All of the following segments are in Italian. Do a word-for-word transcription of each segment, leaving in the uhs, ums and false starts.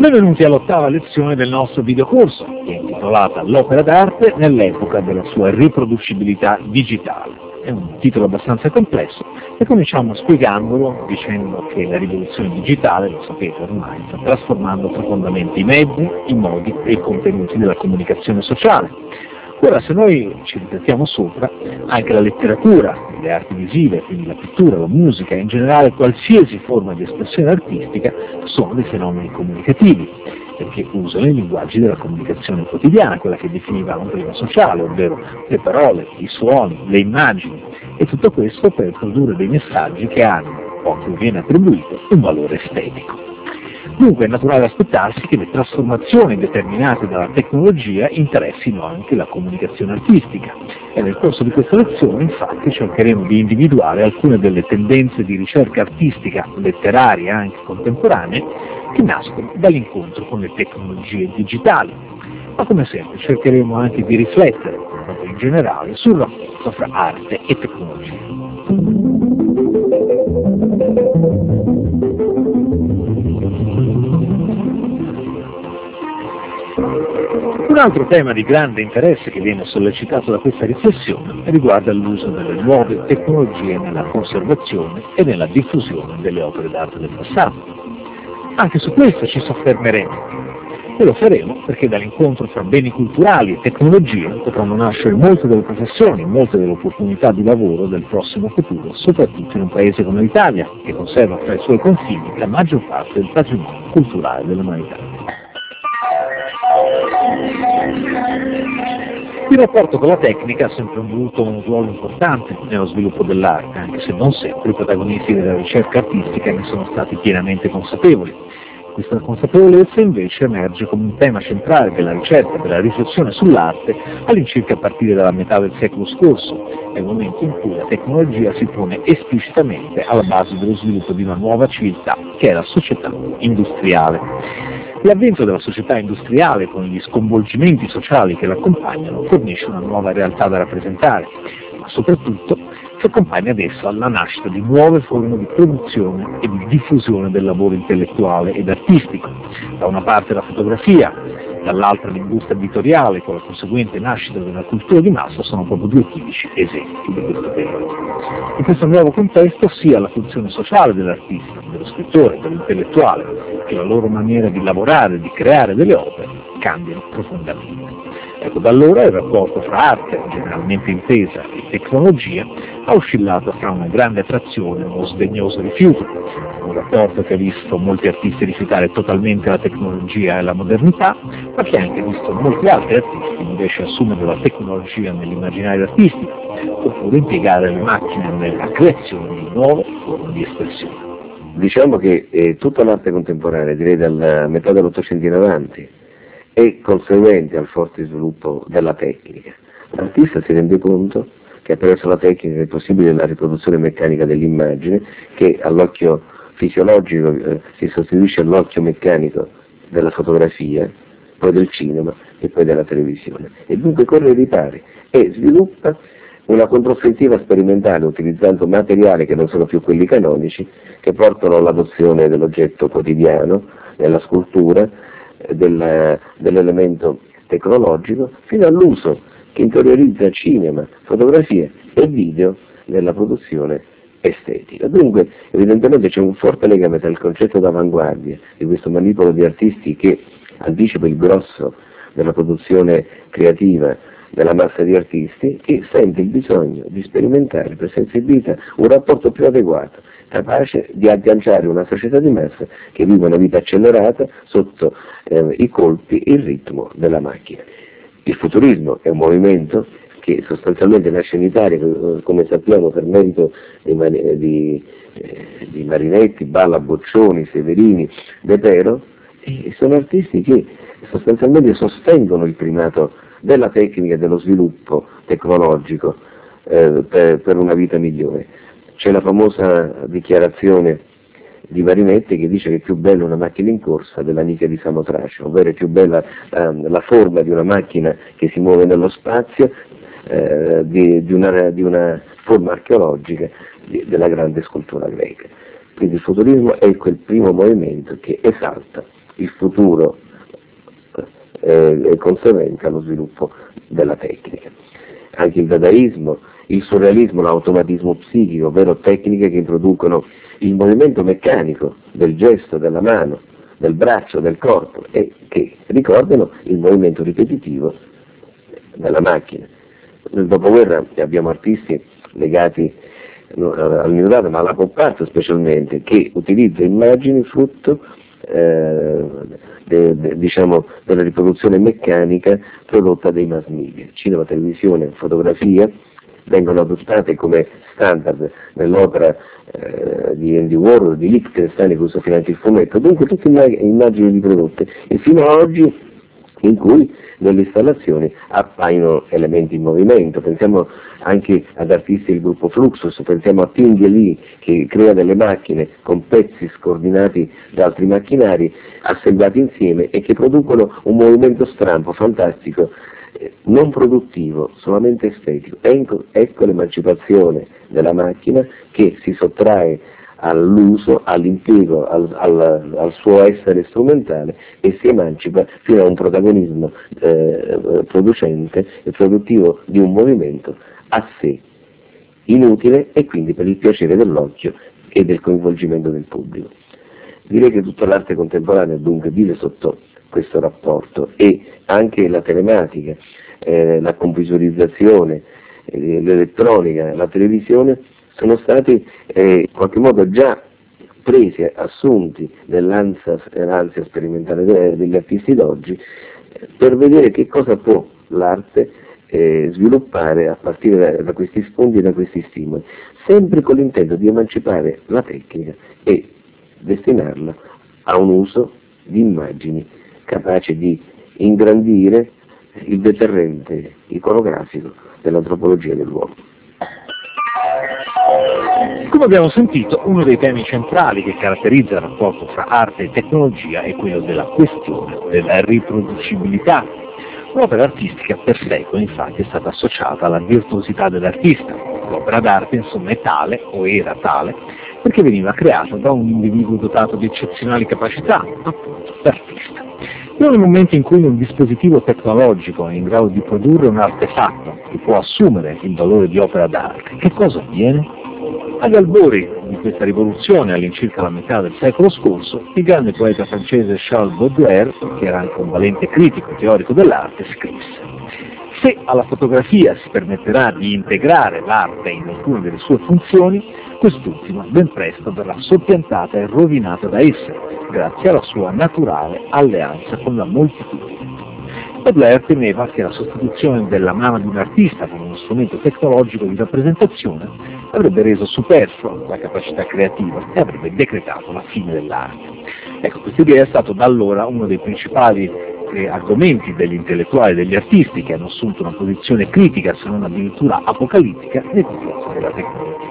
Benvenuti all'ottava lezione del nostro videocorso, che è intitolata L'opera d'arte nell'epoca della sua riproducibilità digitale. È un titolo abbastanza complesso e cominciamo spiegandolo dicendo che la rivoluzione digitale, lo sapete ormai, sta trasformando profondamente i mezzi, i modi e i contenuti della comunicazione sociale. Ora, se noi ci riflettiamo sopra, anche la letteratura, le arti visive, quindi la pittura, la musica e in generale qualsiasi forma di espressione artistica sono dei fenomeni comunicativi, perché usano i linguaggi della comunicazione quotidiana, quella che definivamo prima sociale, ovvero le parole, i suoni, le immagini, e tutto questo per produrre dei messaggi che hanno, o a cui viene attribuito, un valore estetico. Dunque è naturale aspettarsi che le trasformazioni determinate dalla tecnologia interessino anche la comunicazione artistica e nel corso di questa lezione infatti cercheremo di individuare alcune delle tendenze di ricerca artistica, letteraria e anche contemporanee che nascono dall'incontro con le tecnologie digitali. Ma come sempre cercheremo anche di riflettere, proprio in generale, sul rapporto fra arte e tecnologia. Un altro tema di grande interesse che viene sollecitato da questa riflessione riguarda l'uso delle nuove tecnologie nella conservazione e nella diffusione delle opere d'arte del passato. Anche su questo ci soffermeremo e lo faremo perché dall'incontro fra beni culturali e tecnologie potranno nascere molte delle professioni, molte delle opportunità di lavoro del prossimo futuro, soprattutto in un paese come l'Italia, che conserva tra i suoi confini la maggior parte del patrimonio culturale dell'umanità. Il rapporto con la tecnica ha sempre avuto un ruolo importante nello sviluppo dell'arte, anche se non sempre i protagonisti della ricerca artistica ne sono stati pienamente consapevoli. Questa consapevolezza invece emerge come un tema centrale della ricerca e della riflessione sull'arte all'incirca a partire dalla metà del secolo scorso, nel momento in cui la tecnologia si pone esplicitamente alla base dello sviluppo di una nuova civiltà, che è la società industriale. L'avvento della società industriale, con gli sconvolgimenti sociali che l'accompagnano, fornisce una nuova realtà da rappresentare, ma soprattutto si accompagna adesso alla nascita di nuove forme di produzione e di diffusione del lavoro intellettuale ed artistico. Da una parte la fotografia, dall'altra l'industria editoriale, con la conseguente nascita della cultura di massa, sono proprio due tipici esempi di questo periodo. In questo nuovo contesto sia la funzione sociale dell'artista, dello scrittore, dell'intellettuale, che la loro maniera di lavorare, di creare delle opere, cambiano profondamente. Ecco, da allora il rapporto fra arte, generalmente intesa, e tecnologia ha oscillato fra una grande attrazione e uno sdegnoso rifiuto, un rapporto che ha visto molti artisti rifiutare totalmente la tecnologia e la modernità, ma che ha anche visto molti altri artisti invece assumere la tecnologia nell'immaginario artistico, oppure impiegare le macchine nella creazione di nuove forme di espressione. Diciamo che eh, tutta l'arte contemporanea, direi dalla metà dell'Ottocento in avanti, è conseguente al forte sviluppo della tecnica. L'artista si rende conto che attraverso la tecnica è possibile la riproduzione meccanica dell'immagine, che all'occhio fisiologico eh, si sostituisce all'occhio meccanico della fotografia, poi del cinema e poi della televisione. E dunque corre ai ripari e sviluppa una controffensiva sperimentale utilizzando materiali che non sono più quelli canonici, che portano all'adozione dell'oggetto quotidiano, della scultura, del, dell'elemento tecnologico, fino all'uso che interiorizza cinema, fotografie e video nella produzione estetica. Dunque, evidentemente c'è un forte legame tra il concetto d'avanguardia di questo manipolo di artisti che anticipa il grosso della produzione creativa della massa di artisti, che sente il bisogno di sperimentare per sensibilità un rapporto più adeguato, capace di agganciare una società di massa che vive una vita accelerata sotto eh, i colpi e il ritmo della macchina. Il futurismo è un movimento che sostanzialmente nasce in Italia, come sappiamo, per merito di, di, eh, di Marinetti, Balla, Boccioni, Severini, De Pero, e sono artisti che sostanzialmente sostengono il primato della tecnica e dello sviluppo tecnologico eh, per, per una vita migliore. C'è la famosa dichiarazione di Marinetti che dice che è più bella una macchina in corsa della nicchia di Samotrace, ovvero è più bella eh, la forma di una macchina che si muove nello spazio eh, di, di, una, di una forma archeologica di, della grande scultura greca. Quindi il futurismo è quel primo movimento che esalta il futuro eh, è conseguente allo sviluppo della tecnica. Anche il dadaismo, il surrealismo, l'automatismo psichico, ovvero tecniche che introducono il movimento meccanico del gesto, della mano, del braccio, del corpo e che ricordano il movimento ripetitivo della macchina. Nel dopoguerra abbiamo artisti legati al neodato, ma alla pop art specialmente, che utilizza immagini frutto eh, de, de, diciamo, della riproduzione meccanica prodotta dai mass media. Cinema, televisione, fotografia vengono adottate come standard nell'opera eh, di Andy Warhol, di Lichtenstein, che usa finanche il fumetto, dunque tutte immagini riprodotte, e fino ad oggi in cui nelle installazioni appaiono elementi in movimento. Pensiamo anche ad artisti del gruppo Fluxus, pensiamo a Tim Lee che crea delle macchine con pezzi scordinati da altri macchinari assemblati insieme e che producono un movimento strampo, fantastico, non produttivo, solamente estetico. Ecco, ecco l'emancipazione della macchina che si sottrae all'uso, all'impiego, al, al, al suo essere strumentale e si emancipa fino a un protagonismo eh, producente e produttivo di un movimento a sé, inutile e quindi per il piacere dell'occhio e del coinvolgimento del pubblico. Direi che tutta l'arte contemporanea dunque vive sotto questo rapporto, e anche la telematica, eh, la computerizzazione, eh, l'elettronica, la televisione sono stati eh, in qualche modo già presi, assunti nell'ansia, nell'ansia sperimentale degli artisti d'oggi eh, per vedere che cosa può l'arte eh, sviluppare a partire da, da questi spunti e da questi stimoli, sempre con l'intento di emancipare la tecnica e destinarla a un uso di immagini capace di ingrandire il deterrente iconografico dell'antropologia dell'uomo. Come abbiamo sentito, uno dei temi centrali che caratterizza il rapporto fra arte e tecnologia è quello della questione della riproducibilità. L'opera artistica per secoli infatti è stata associata alla virtuosità dell'artista. L'opera d'arte insomma è tale, o era tale, perché veniva creata da un individuo dotato di eccezionali capacità, appunto l'artista. Però nel momento in cui un dispositivo tecnologico è in grado di produrre un artefatto che può assumere il valore di opera d'arte, che cosa avviene? Agli albori di questa rivoluzione, all'incirca la metà del secolo scorso, il grande poeta francese Charles Baudelaire, che era anche un valente critico e teorico dell'arte, scrisse: se alla fotografia si permetterà di integrare l'arte in alcune delle sue funzioni, quest'ultima ben presto verrà soppiantata e rovinata da essa, grazie alla sua naturale alleanza con la moltitudine. Baudelaire temeva che la sostituzione della mano di un artista con uno strumento tecnologico di rappresentazione avrebbe reso superflua la capacità creativa e avrebbe decretato la fine dell'arte. Ecco, questa idea è stato da allora uno dei principali eh, argomenti degli intellettuali e degli artisti, che hanno assunto una posizione critica, se non addirittura apocalittica, nei confronti della tecnologia.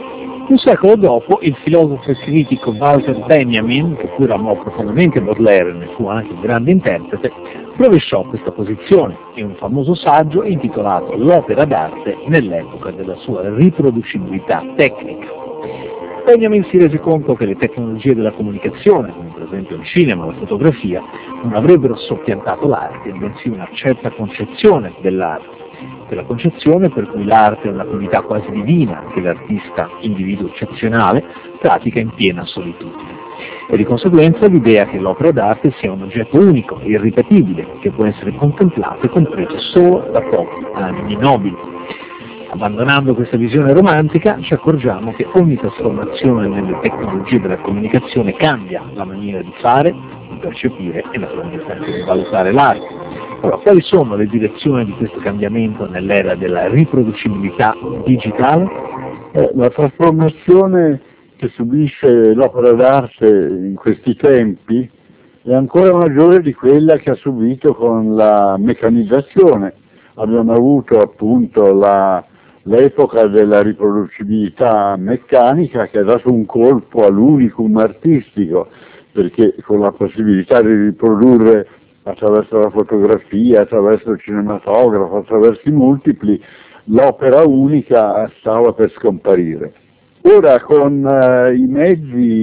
Un secolo dopo, il filosofo e critico Walter Benjamin, che pure amò profondamente Baudelaire e ne fu anche un grande interprete, rovesciò questa posizione in un famoso saggio intitolato L'opera d'arte nell'epoca della sua riproducibilità tecnica. Benjamin si rese conto che le tecnologie della comunicazione, come per esempio il cinema o la fotografia, non avrebbero soppiantato l'arte, bensì una certa concezione dell'arte, quella concezione per cui l'arte è un'attività quasi divina che l'artista, individuo eccezionale, pratica in piena solitudine. E di conseguenza l'idea che l'opera d'arte sia un oggetto unico, irripetibile, che può essere contemplato e compreso solo da pochi animi nobili. Abbandonando questa visione romantica, ci accorgiamo che ogni trasformazione nelle tecnologie della comunicazione cambia la maniera di fare, di percepire e naturalmente anche di valutare l'arte. Allora, quali sono le direzioni di questo cambiamento nell'era della riproducibilità digitale? Eh, la trasformazione che subisce l'opera d'arte in questi tempi è ancora maggiore di quella che ha subito con la meccanizzazione. Abbiamo avuto appunto la, l'epoca della riproducibilità meccanica, che ha dato un colpo all'unicum artistico, perché con la possibilità di riprodurre attraverso la fotografia, attraverso il cinematografo, attraverso i multipli, l'opera unica stava per scomparire. Ora con eh, i mezzi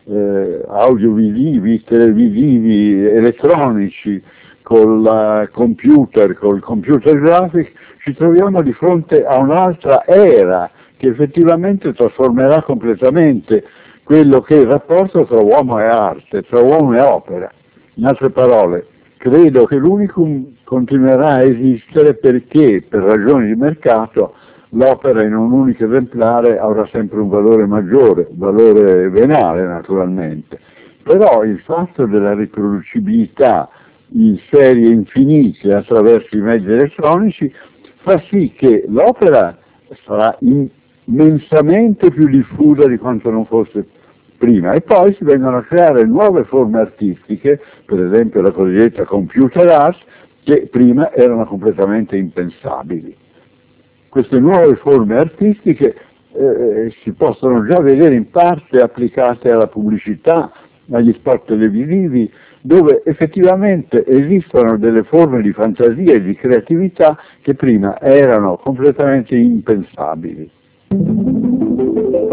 eh, audiovisivi, televisivi, elettronici, col computer, col computer graphic, ci troviamo di fronte a un'altra era che effettivamente trasformerà completamente quello che è il rapporto tra uomo e arte, tra uomo e opera. In altre parole, credo che l'unicum continuerà a esistere perché, per ragioni di mercato, l'opera in un unico esemplare avrà sempre un valore maggiore, un valore venale naturalmente. Però il fatto della riproducibilità in serie infinite attraverso i mezzi elettronici fa sì che l'opera sarà immensamente più diffusa di quanto non fosse prima, e poi si vengono a creare nuove forme artistiche, per esempio la cosiddetta computer art, che prima erano completamente impensabili. Queste nuove forme artistiche eh, si possono già vedere in parte applicate alla pubblicità, agli spot televisivi, dove effettivamente esistono delle forme di fantasia e di creatività che prima erano completamente impensabili.